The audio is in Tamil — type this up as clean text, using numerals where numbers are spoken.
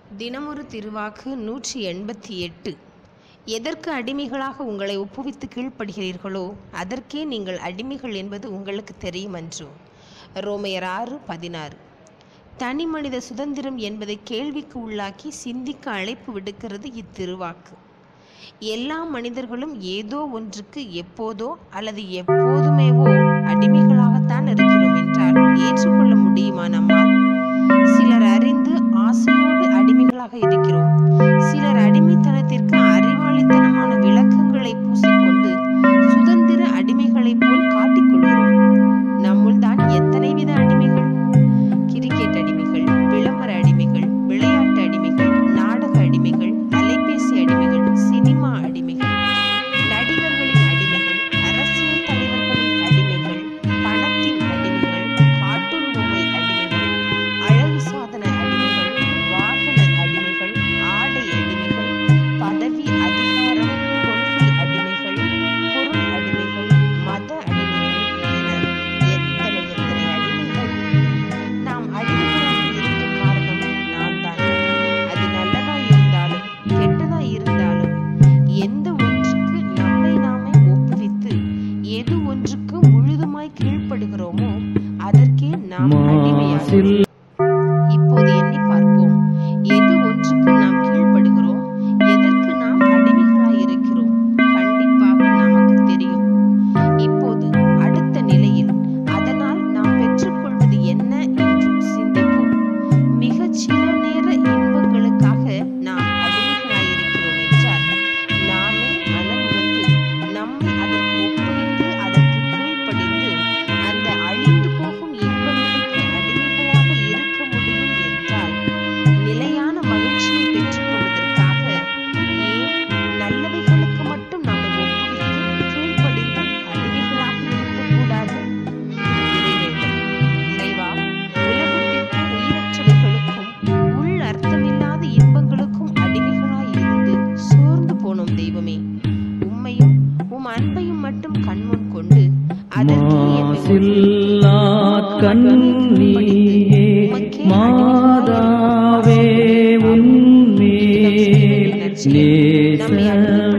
தினமொரு திருவாக்கு 188. எதற்கு அடிமைகளாக உங்களை ஒப்புவித்து கீழ்ப்படுகிறீர்களோ அதற்கே நீங்கள் அடிமைகள் என்பது உங்களுக்கு தெரியுமன்றோ. ரோமையர் 6:16. தனி மனித சுதந்திரம் என்பதை கேள்விக்கு உள்ளாக்கி சிந்திக்க அழைப்பு விடுக்கிறது இத்திருவாக்கு. எல்லா மனிதர்களும் ஏதோ ஒன்றுக்கு எப்போதோ அல்லது எப்போதுமேவோ அடிமைகளாகத்தான் இருக்கிறோம் என்றால் ஏற்றுக்கொள்ள முடியுமா நம்மால்? சிலர் அறிந்து ஆசையோடு அடிமைகளாக இருக்கிறோம். சிலர் அடிமைத்தனத்திற்கு அறிவாளித்தனமான விளக்கங்களை பூசிக்கொண்டு சுதந்திர அடிமைகளைப் போல் காட்டிக்கொள்கிறோம். நம்முள் தான் எத்தனை வித அடிமைகள்! கிரிக்கெட் அடிமைகள், விளம்பர அடிமைகள், விளையாட்டு அடிமைகள், நாடக அடிமைகள், அலைபேசி அடிமைகள், சினிமா அடிமைகள், நடிகர்களின் அடிமைகள், அரசியல் தலைவர்களின் அடிமைகள், பணத்தின் அடிமைகள், கார்ட்டூன் பொம்மை அடிமைகள், அழகு சாதன அடிமைகள், வாகன அடிமைகள், ஆடை அடிமைகள், பதவி அதிகாரம் கொள்கை அடிமைகள், பொருள் அடிமைகள், மத அடிமைகள் என எத்தனை அடிமைகள்! நாம் அடிமைகளாக இருக்க காரணம் நாம் தான். அது நல்லதா இருந்தாலும் கெட்டதா இருந்தாலும் எந்த ஒன்றுக்கு நம்மை நாமே ஒப்புவித்து எது ஒன்றுக்கு முழுதுமாய் கீழ்ப்படுகிறோமோ அதற்கே நாம் அடிமையாகிறோம். இப்போது எண்ணி பார்ப்போம். எது ஒன்றுக்கு நாம் கீழ்ப்படுகிறோம், எதற்கு நாம் அடிமைகளாய் இருக்கிறோம்? கண்டிப்பாக நமக்கு தெரியும். இப்போது அடுத்த நிலையில் அதனால் நாம் பெற்றுக்கொள்வது என்ன என்றும் சிந்திப்போம். மிகச் சில நேர இன்பங்களுக்காக நாம் அடிமைகளாயிருக்கிறோம் என்றால் நாமே மனமுவந்து நம்மை அதற்கு ஒப்புவித்து அதற்கு கீழ்ப்படிந்து அந்த அழிந்து போகும் இன்பங்களுக்கு அடிமைகளாக இருக்க முடியும் என்றால் நிலையான மகிழ்ச்சியை பெற்றுக்கொள்வதற்காக ஏன் நல்லவைகளுக்கு மட்டும் நம்மை ஒப்புவித்து கீழ்ப்படிந்து அடிமைகளாக இருக்கக்கூடாது? இறைவேண்டல். இறைவா, உலகத்திற்கும் உயிரற்றவைகளுக்கும் உள் அர்த்தமில்லாத இன்பங்களுக்கும் அடிமைகளாய் இருந்து சோர்ந்து போனோம் தெய்வமே. உம்மையும் உம் அன்பையும் மட்டும் கண்முன் கொண்டு அதற்கே மாதாவே உன்மே நம்மை